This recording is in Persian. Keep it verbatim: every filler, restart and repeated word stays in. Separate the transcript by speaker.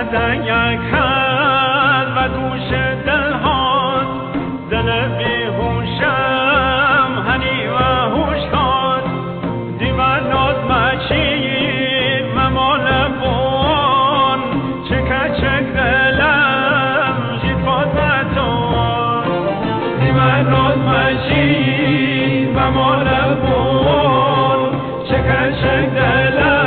Speaker 1: زنگ کرد و گوش دل هاست دل بیهوشم هنی و هوش هاست دیمن ناز مچی و مال بون چکه چک دلم جید باز بطور دیمن ناز مچی و مال بون چکه چک دلم